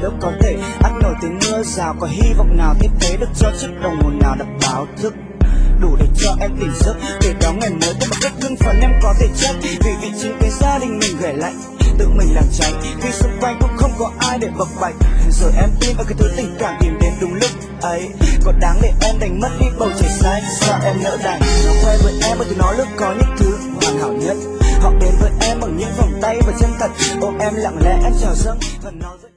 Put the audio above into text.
đâu có thể ắt nổi tiếng mưa rào. Có hy vọng nào tiếp thế được cho chiếc đồng hồ nào đã báo thức đủ để cho em tỉnh giấc, để đón ngày mới có một cách hưng phấn em có thể trách. Vì vị chính cái gia đình mình ghẻ lạnh, tự mình làm tránh, vì xung quanh cũng không có ai để bộc bạch. Rồi em tin vào cái thứ tình cảm tìm đến đúng lúc ấy, có đáng để em đánh mất đi bầu trời xanh. Sao em nỡ đành nó khoe với em bởi vì nó luôn có những thứ hoàn hảo nhất. Họ đến với em bằng những vòng tay và chân thật, ôm em lặng lẽ em chào dâng và nó